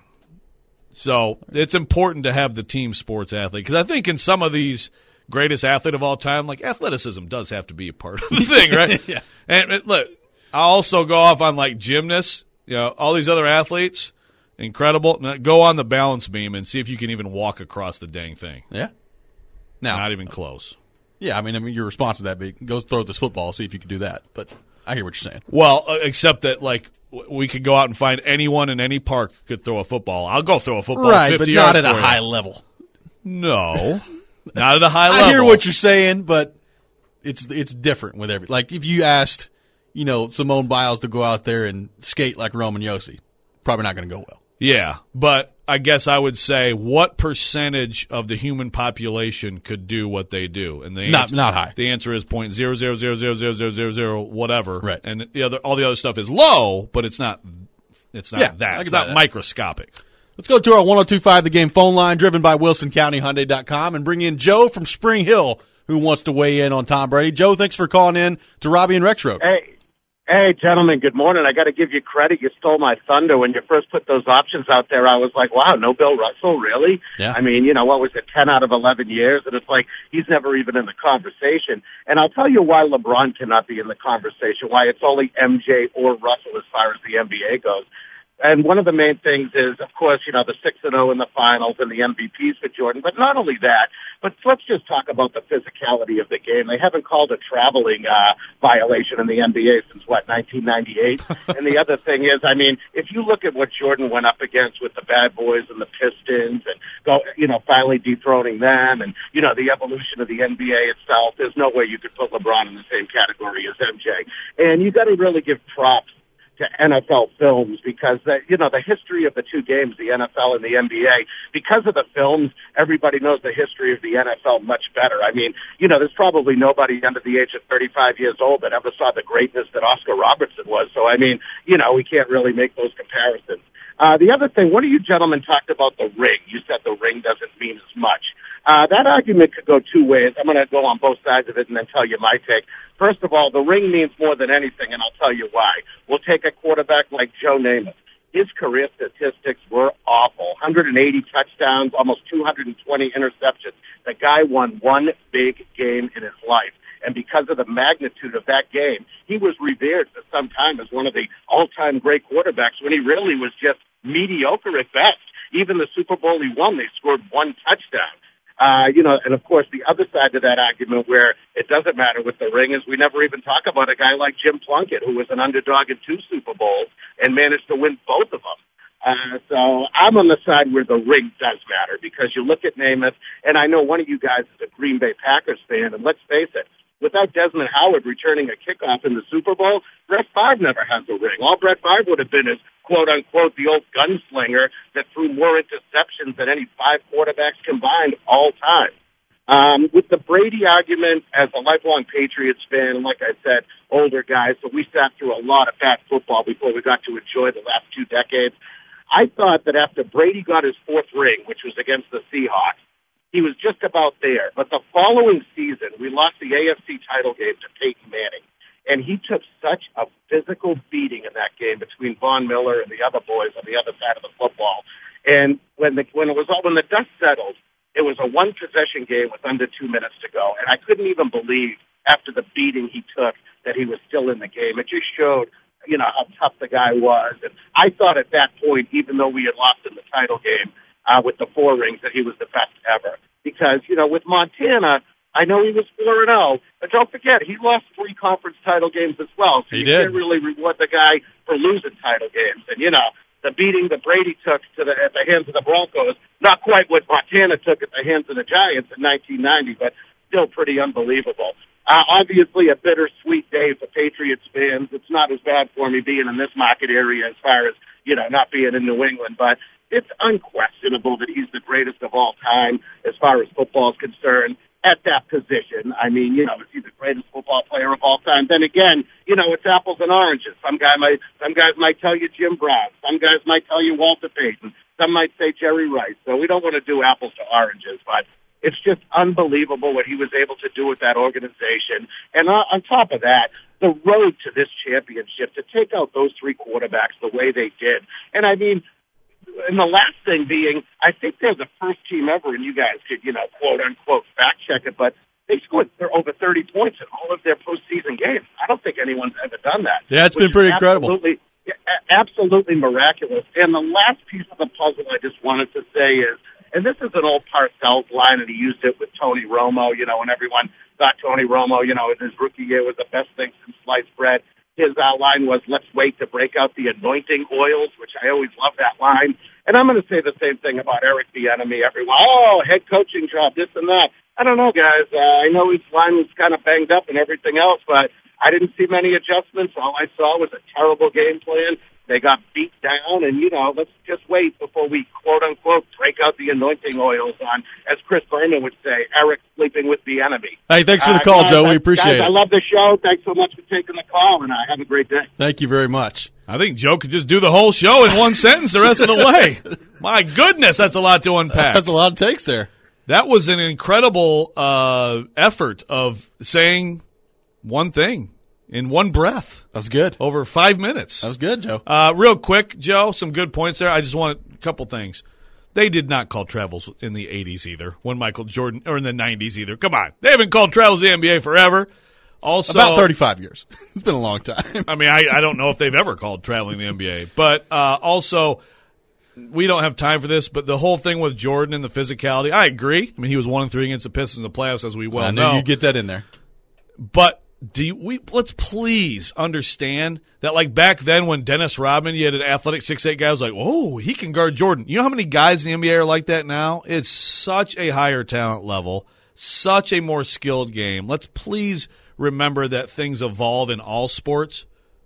So it's important to have the team sports athlete because I think in some of these greatest athlete of all time, like athleticism does have to be a part of the thing, right? Yeah. And it, look, I also go off on like gymnasts, you know, all these other athletes, incredible. Now, go on the balance beam and see if you can even walk across the dang thing. Yeah. Now, Not even close. yeah, I mean, I mean, your response to that be go throw this football, see if you can do that. But I hear what you're saying. Well, uh, except that like w- we could go out and find anyone in any park could throw a football. I'll go throw a football, Right, fifty but yards not at a for you. high level. No, not at a high level. I hear what you're saying, but it's it's different with every. Like if you asked, you know, Simone Biles to go out there and skate like Roman Yossi, probably not going to go well. Yeah, but I guess I would say what percentage of the human population could do what they do? And the Not- answer, not high. The answer is point zero zero zero zero zero zero zero zero whatever. Right. And the other all the other stuff is low, but it's not. It's not Yeah, I that. can It's buy not that. microscopic. Let's go to our one oh two five The Game phone line, driven by Wilson County Hyundai dot com, and bring in Joe from Spring Hill, who wants to weigh in on Tom Brady. Joe, thanks for calling in to Robbie and Rex Road. Hey, hey, gentlemen, good morning. I got to give you credit. You stole my thunder when you first put those options out there. I was like, wow, no Bill Russell, really? Yeah. I mean, you know, what was it, ten out of eleven years? And it's like he's never even in the conversation. And I'll tell you why LeBron cannot be in the conversation, why it's only M J or Russell as far as the N B A goes. And one of the main things is, of course, you know, the six and oh in the finals and the M V Ps for Jordan. But not only that, but let's just talk about the physicality of the game. They haven't called a traveling uh, violation in the N B A since, what, nineteen ninety-eight? And the other thing is, I mean, if you look at what Jordan went up against with the Bad Boys and the Pistons and, go, you know, finally dethroning them and, you know, the evolution of the N B A itself, there's no way you could put LeBron in the same category as M J. And you got to really give props to N F L films because, the, you know, the history of the two games, the N F L and the N B A, because of the films, everybody knows the history of the N F L much better. I mean, you know, there's probably nobody under the age of thirty-five years old that ever saw the greatness that Oscar Robertson was. So, I mean, you know, we can't really make those comparisons. Uh, the other thing, one of you gentlemen talked about the ring. You said the ring doesn't mean as much. Uh, that argument could go two ways. I'm going to go on both sides of it and then tell you my take. First of all, the ring means more than anything, and I'll tell you why. We'll take a quarterback like Joe Namath. His career statistics were awful. one hundred eighty touchdowns, almost two hundred twenty interceptions. The guy won one big game in his life. And because of the magnitude of that game, he was revered for some time as one of the all-time great quarterbacks when he really was just mediocre at best. Even the Super Bowl he won, they scored one touchdown. Uh, you know, and of course the other side of that argument where it doesn't matter with the ring is we never even talk about a guy like Jim Plunkett, who was an underdog in two Super Bowls and managed to win both of them. Uh, so I'm on the side where the ring does matter because you look at Namath, and I know one of you guys is a Green Bay Packers fan, and let's face it, without Desmond Howard returning a kickoff in the Super Bowl, Brett Favre never has a ring. All Brett Favre would have been is, quote-unquote, the old gunslinger that threw more interceptions than any five quarterbacks combined all time. Um, with the Brady argument, as a lifelong Patriots fan, and like I said, older guys, so we sat through a lot of bad football before we got to enjoy the last two decades. I thought that after Brady got his fourth ring, which was against the Seahawks, he was just about there. But the following season, we lost the A F C title game to Peyton Manning. And he took such a physical beating in that game between Von Miller and the other boys on the other side of the football. And when the, when it was all, when the dust settled, it was a one possession game with under two minutes to go. And I couldn't even believe after the beating he took that he was still in the game. It just showed, you know, how tough the guy was. And I thought at that point, even though we had lost in the title game, Uh, with the four rings, that he was the best ever. Because, you know, with Montana, I know he was four and oh, but don't forget, he lost three conference title games as well. So He you did. can't really reward the guy for losing title games. And, you know, the beating that Brady took to the, at the hands of the Broncos, not quite what Montana took at the hands of the Giants in nineteen ninety, but still pretty unbelievable. Uh, obviously a bittersweet day for Patriots fans. It's not as bad for me being in this market area as far as, you know, not being in New England, but it's unquestionable that he's the greatest of all time as far as football is concerned at that position. I mean, you know, is he the greatest football player of all time? Then again, you know, it's apples and oranges. Some guy might, some guys might tell you Jim Brown. Some guys might tell you Walter Payton. Some might say Jerry Rice. So we don't want to do apples to oranges, but it's just unbelievable what he was able to do with that organization. And on, on top of that, the road to this championship, to take out those three quarterbacks the way they did. And I mean, and the last thing being, I think they're the first team ever, and you guys could, you know, quote unquote fact check it, but they scored over thirty points in all of their postseason games. I don't think anyone's ever done that. Yeah, it's been pretty incredible. Yeah, absolutely miraculous. And the last piece of the puzzle I just wanted to say is, and this is an old Parcells line, and he used it with Tony Romo, you know, when everyone thought Tony Romo, you know, in his rookie year was the best thing since sliced bread. His uh, line was, let's wait to break out the anointing oils, which I always love that line. And I'm going to say the same thing about Eric Bieniemy. Everyone, oh, head coaching job, this and that. I don't know, guys. Uh, I know his line was kind of banged up and everything else, but I didn't see many adjustments. All I saw was a terrible game plan. They got beat down, and, you know, let's just wait before we, quote-unquote, break out the anointing oils on, as Chris Berman would say, Eric sleeping with Bieniemy. Hey, thanks for the call, uh, Joe. We appreciate guys, it. I love the show. Thanks so much for taking the call, and uh, have a great day. Thank you very much. I think Joe could just do the whole show in one sentence the rest of the way. My goodness, that's a lot to unpack. That's a lot of takes there. That was an incredible uh, effort of saying one thing in one breath. That was good. Over five minutes. That was good, Joe. Uh, real quick, Joe, some good points there. I just want a couple things. They did not call travels in the eighties either, when Michael Jordan, or in the nineties either. Come on. They haven't called travels in the N B A forever. Also, about thirty-five years. It's been a long time. I mean, I, I don't know if they've ever called traveling the N B A. But uh, also, we don't have time for this, but the whole thing with Jordan and the physicality, I agree. I mean, he was one and three against the Pistons in the playoffs, as we well I knew know. you'd get that in there. But do you, we let's please understand that, like, back then when Dennis Rodman, you had an athletic six eight guy, was like, oh, he can guard Jordan. You know how many guys in the N B A are like that now? It's such a higher talent level, such a more skilled game. Let's please remember that things evolve in all sports.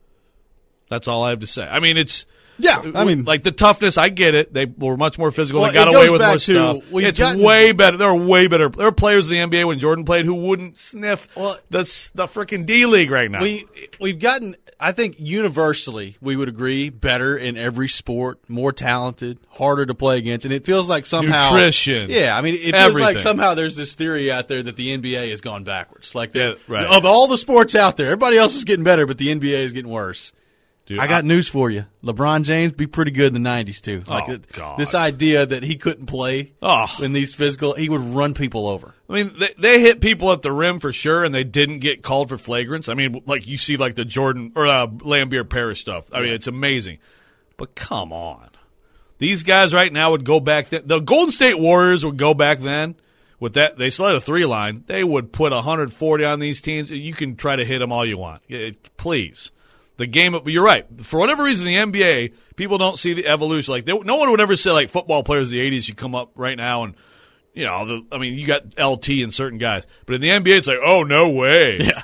That's all I have to say. I mean, it's yeah. I mean, like the toughness. I get it. They were much more physical. Well, they got it away goes with back more to, stuff. we've It's gotten- way better. There are way better. There are players in the N B A when Jordan played who wouldn't sniff Well, the the freaking D League right now. We we've gotten, I think, universally we would agree, better in every sport, more talented, harder to play against, and it feels like somehow Nutrition. Yeah, I mean, it feels Everything. like somehow there's this theory out there that the N B A has gone backwards. Like that, Yeah, right. of all the sports out there, everybody else is getting better, but the N B A is getting worse. Dude, I got news for you. LeBron James be pretty good in the nineties too. Like Oh, it- God. this idea that he couldn't play Oh. in these physical, he would run people over. I mean, they, they hit people at the rim for sure, and they didn't get called for flagrants. I mean, like you see, like the Jordan or uh, Lambeer Paris stuff. I mean, it's amazing. But come on, these guys right now would go back. Then. The Golden State Warriors would go back then with that. They still had a three line. They would put one hundred forty on these teams. You can try to hit them all you want. It, please. The game, but you're right. For whatever reason, the N B A, people don't see the evolution. Like they, no one would ever say like football players of the eighties should come up right now and, you know, the, I mean, you got L T and certain guys, but in the N B A, it's like, oh no way, Yeah.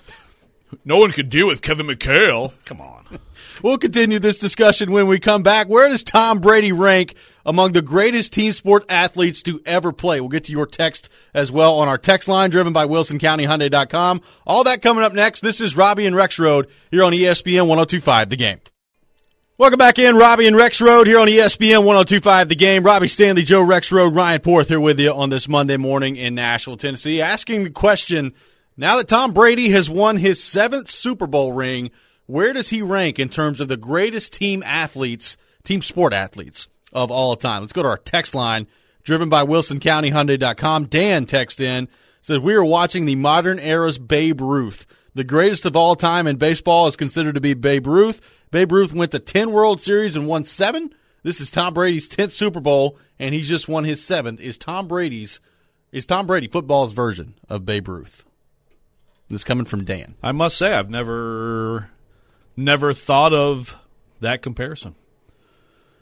no one could deal with Kevin McHale. Come on. We'll continue this discussion when we come back. Where does Tom Brady rank among the greatest team sport athletes to ever play? We'll get to your text as well on our text line driven by Wilson County Hyundai dot com. All that coming up next. This is Robbie and Rex Road here on E S P N one oh two point five The Game. Welcome back in, Robbie and Rex Road here on E S P N one oh two point five The Game. Robbie Stanley, Joe Rex Road, Ryan Porth here with you on this Monday morning in Nashville, Tennessee, asking the question, now that Tom Brady has won his seventh Super Bowl ring, where does he rank in terms of the greatest team athletes, team sport athletes of all time? Let's go to our text line, driven by Wilson County Hyundai dot com. Dan texted in, said, we are watching the modern era's Babe Ruth. The greatest of all time in baseball is considered to be Babe Ruth. Babe Ruth went to ten World Series and won seven. This is Tom Brady's tenth Super Bowl, and he's just won his seventh. Is Tom Brady's, is Tom Brady football's version of Babe Ruth? This is coming from Dan. I must say, I've never, never thought of that comparison.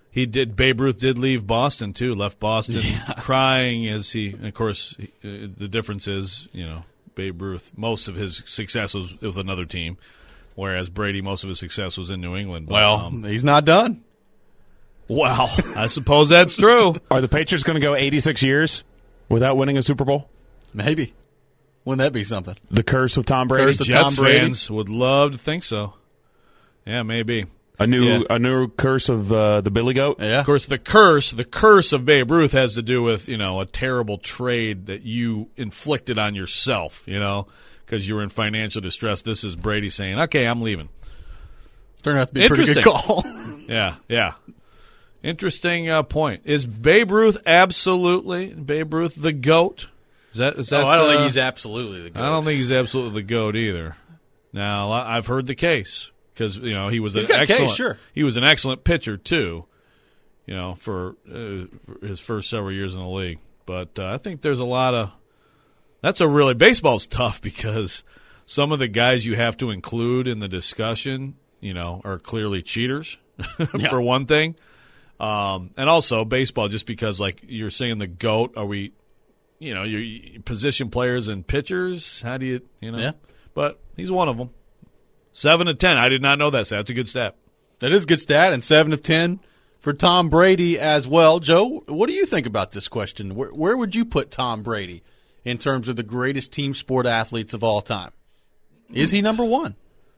He did. Babe Ruth did leave Boston too. Left Boston Yeah. crying as he. And of course, he, uh, the difference is, you know, Babe Ruth. Most of his success was with another team, whereas Brady, most of his success was in New England. But, Well, um, he's not done. wow, I suppose that's true. Are the Patriots going to go eighty-six years without winning a Super Bowl? Maybe. Wouldn't that be something? The curse of Tom Brady. Curse of Jets Tom Brady. fans would love to think so. Yeah, maybe. A new Yeah. a new curse of uh, the Billy Goat. Yeah. Of course, the curse, the curse of Babe Ruth has to do with, you know, a terrible trade that you inflicted on yourself, you know, because you were in financial distress. This is Brady saying, okay, I'm leaving. Turned out to be a pretty good Interesting. call. Yeah, yeah. Interesting uh, point. Is Babe Ruth absolutely, Babe Ruth the GOAT? Is that, is that, No, I don't uh, think he's absolutely the GOAT. I don't think he's absolutely the GOAT either. Now, I- I've heard the case. Because, you know, he was He's an got a case, excellent, sure. he was an excellent pitcher too, you know, for, uh, for his first several years in the league. But uh, I think there's a lot of that's a really baseball's tough because some of the guys you have to include in the discussion, you know, are clearly cheaters for one thing, um, and also baseball just because like you're saying the GOAT, are we, you know, your position players and pitchers? How do you, you know? Yeah. But he's one of them. Seven to ten. I did not know that. So that's a good stat. That is a good stat, and seven of ten for Tom Brady as well. Joe, what do you think about this question? Where, where would you put Tom Brady in terms of the greatest team sport athletes of all time? Is he number one?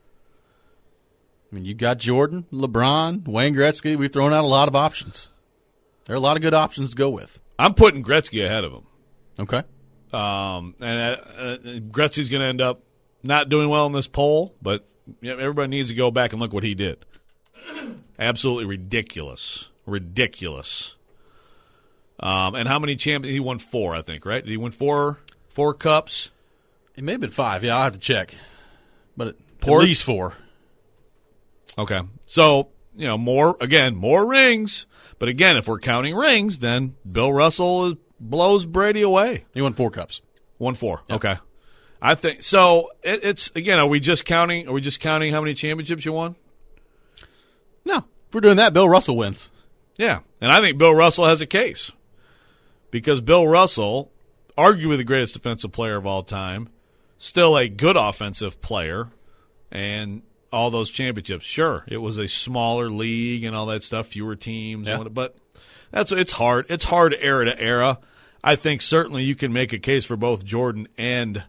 I mean, you got Jordan, LeBron, Wayne Gretzky. We've thrown out a lot of options. There are a lot of good options to go with. I'm putting Gretzky ahead of him. Okay. Um, and uh, uh, Gretzky's going to end up not doing well in this poll, but yeah, everybody needs to go back and look what he did. Absolutely ridiculous. Ridiculous. Um, and how many champions? He won four, I think, right? Did he win four four cups? It may have been five. Yeah, I'll have to check. But at Fourth? least four. Okay. So, you know, more, again, more rings. But again, if we're counting rings, then Bill Russell is, blows Brady away. He won four cups. One four. Yep. Okay. I think so. It, it's again. Are we just counting? Are we just counting how many championships you won? No. If we're doing that, Bill Russell wins. Yeah, and I think Bill Russell has a case because Bill Russell, arguably the greatest defensive player of all time, still a good offensive player, and all those championships. Sure, it was a smaller league and all that stuff, fewer teams, Yeah. but that's it's hard. It's hard era to era. I think certainly you can make a case for both Jordan and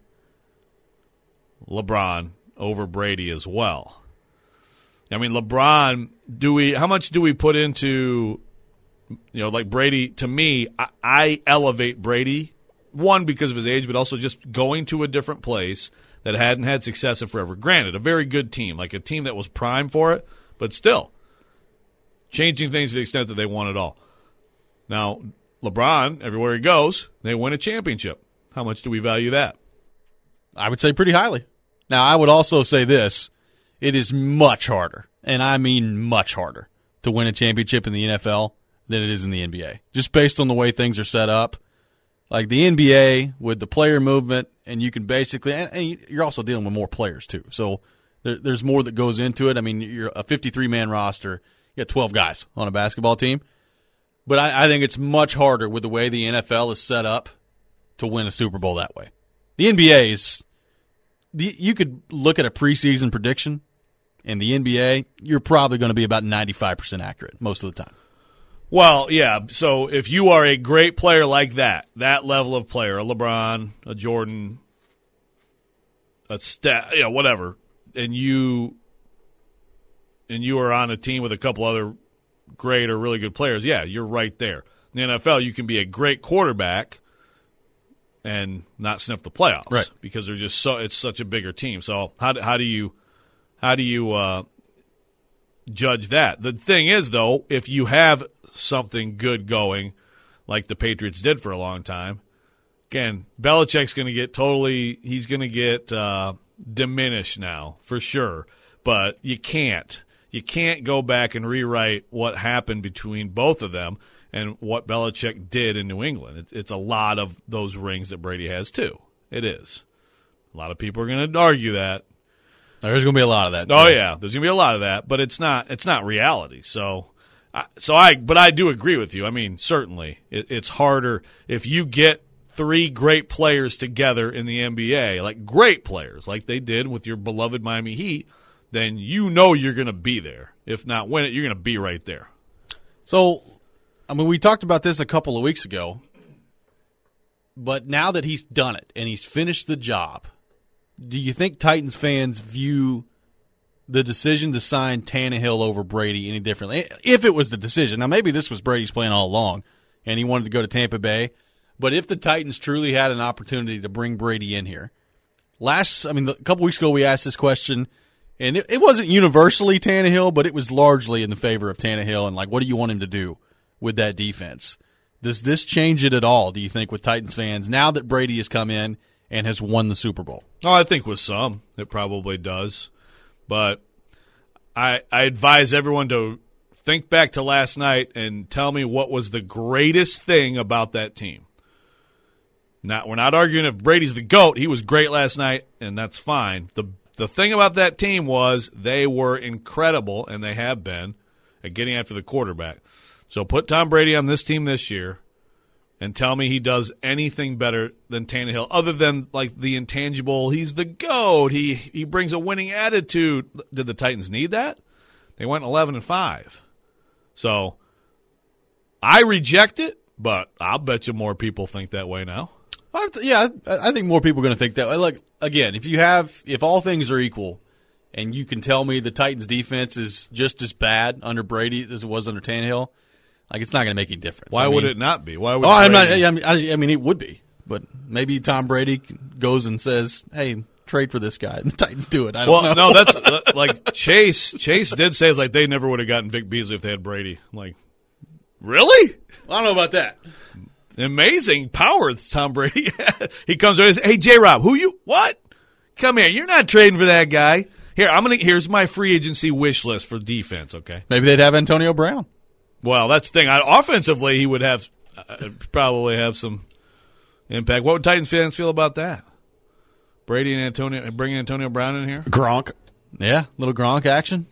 LeBron over Brady as well. I mean, LeBron, do we? How much do we put into, you know, like Brady? To me, I, I elevate Brady, one, because of his age, but also just going to a different place that hadn't had success in forever. Granted, a very good team, like a team that was prime for it, but still changing things to the extent that they won it all. Now, LeBron, everywhere he goes, they win a championship. How much do we value that? I would say pretty highly. Now, I would also say this. It is much harder, and I mean much harder, to win a championship in the N F L than it is in the N B A. Just based on the way things are set up. Like the N B A with the player movement, and you can basically – and you're also dealing with more players too. So there, there's more that goes into it. I mean, you're a fifty-three man roster. You got twelve guys on a basketball team. But I, I think it's much harder with the way the N F L is set up to win a Super Bowl that way. The N B A is – you could look at a preseason prediction – in the N B A, you're probably going to be about ninety-five percent accurate most of the time. Well, yeah. So if you are a great player like that, that level of player, a LeBron, a Jordan, a stat, you know, whatever, and you and you are on a team with a couple other great or really good players, yeah, you're right there. In the N F L, you can be a great quarterback and not sniff the playoffs, right? Because they're just so it's such a bigger team. So how do, how do you How do you uh, judge that? The thing is, though, if you have something good going, like the Patriots did for a long time, again, Belichick's going to get totally – he's going to get uh, diminished now, for sure. But you can't. You can't go back and rewrite what happened between both of them and what Belichick did in New England. It's, it's a lot of those rings that Brady has, too. It is. A lot of people are going to argue that. There's going to be a lot of that. Oh too. yeah, there's going to be a lot of that, but it's not it's not reality. So I, so I, but I do agree with you. I mean, certainly it, it's harder if you get three great players together in the N B A, like great players, like they did with your beloved Miami Heat, then you know you're going to be there. If not win it, you're going to be right there. So, I mean, we talked about this a couple of weeks ago, but now that he's done it and he's finished the job, do you think Titans fans view the decision to sign Tannehill over Brady any differently? If it was the decision. Now, maybe this was Brady's plan all along, and he wanted to go to Tampa Bay. But if the Titans truly had an opportunity to bring Brady in here, last, I mean, a couple weeks ago we asked this question, and it, it wasn't universally Tannehill, but it was largely in the favor of Tannehill, and like, what do you want him to do with that defense? Does this change it at all, do you think, with Titans fans, now that Brady has come in and has won the Super Bowl? Oh, I think with some, it probably does. But I, I advise everyone to think back to last night and tell me what was the greatest thing about that team. Now, we're not arguing if Brady's the GOAT. He was great last night, and that's fine. The the thing about that team was they were incredible, and they have been, at getting after the quarterback. So put Tom Brady on this team this year and tell me he does anything better than Tannehill, other than like the intangible, he's the GOAT, he he brings a winning attitude. Did the Titans need that? They went eleven and five. So I reject it, but I'll bet you more people think that way now. I th- yeah, I, I think more people are going to think that way. Look, again, if you have, if all things are equal, and you can tell me the Titans' defense is just as bad under Brady as it was under Tannehill, like, it's not going to make any difference. Why I would mean, it not be? Why would? Oh, I'm not. Brady- I mean, I, I mean, it would be, but maybe Tom Brady goes and says, "Hey, trade for this guy," and the Titans do it. I don't well, know. no, that's uh, like Chase. Chase did say it's like they never would have gotten Vic Beasley if they had Brady. I'm like, really? I don't know about that. Amazing power that Tom Brady had. He comes over and says, "Hey, J-Rob, who you? What? Come here. You're not trading for that guy. Here, I'm gonna. Here's my free agency wish list for defense. Okay. Maybe they'd have Antonio Brown. Well, that's the thing. I, offensively, he would have uh, probably have some impact. What would Titans fans feel about that? Brady and Antonio bringing Antonio Brown in here. Gronk. Yeah, little Gronk action.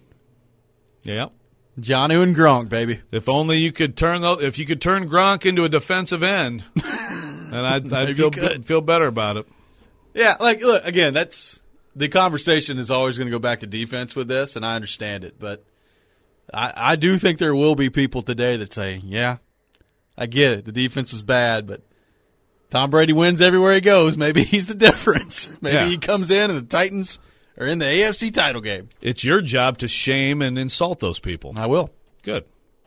Yeah. Jonnu and Gronk, baby. If only you could turn the, if you could turn Gronk into a defensive end, and I'd, I'd feel feel better about it. Yeah, like look again. That's the conversation is always going to go back to defense with this, and I understand it, but I, I do think there will be people today that say, "Yeah, I get it. The defense is bad, but Tom Brady wins everywhere he goes. Maybe he's the difference. Maybe Yeah. he comes in and the Titans are in the A F C title game." It's your job to shame and insult those people. I will. Good.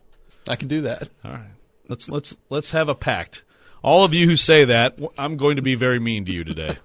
I can do that. All right. Let's let's let's have a pact. All of you who say that, I'm going to be very mean to you today.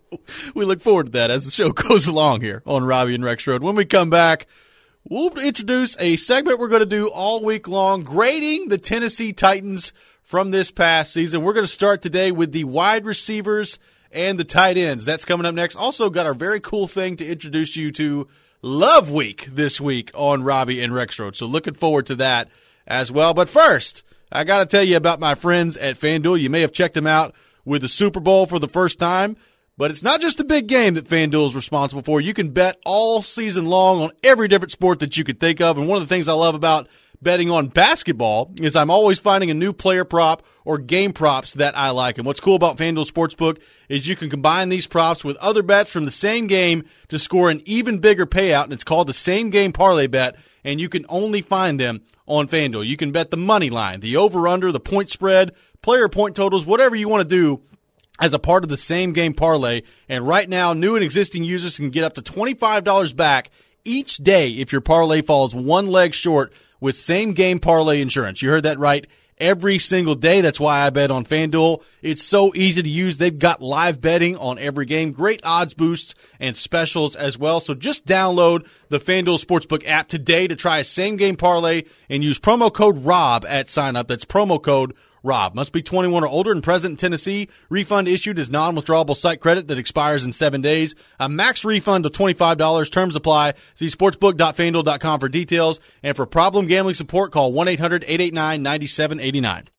We look forward to that as the show goes along here on Robbie and Rex Road. When we come back, we'll introduce a segment we're going to do all week long, grading the Tennessee Titans from this past season. We're going to start today with the wide receivers and the tight ends. That's coming up next. Also got our very cool thing to introduce you to, Love Week, this week on Robbie and Rex Road. So looking forward to that as well. But first, I got to tell you about my friends at FanDuel. You may have checked them out with the Super Bowl for the first time, but it's not just the big game that FanDuel is responsible for. You can bet all season long on every different sport that you could think of. And one of the things I love about betting on basketball is I'm always finding a new player prop or game props that I like. And what's cool about FanDuel Sportsbook is you can combine these props with other bets from the same game to score an even bigger payout, and it's called the Same Game Parlay Bet, and you can only find them on FanDuel. You can bet the money line, the over-under, the point spread, player point totals, whatever you want to do as a part of the Same Game Parlay. And right now, new and existing users can get up to twenty-five dollars back each day if your parlay falls one leg short with Same Game Parlay Insurance. You heard that right. Every single day. That's why I bet on FanDuel. It's so easy to use. They've got live betting on every game, great odds boosts and specials as well. So just download the FanDuel Sportsbook app today to try a same-game parlay and use promo code ROB at sign-up. That's promo code ROB. Must be twenty-one or older and present in Tennessee. Refund issued as non-withdrawable site credit that expires in seven days. A max refund of twenty-five dollars. Terms apply. See sportsbook dot fanduel dot com for details. And for problem gambling support, call one eight hundred eight eight nine nine seven eight nine.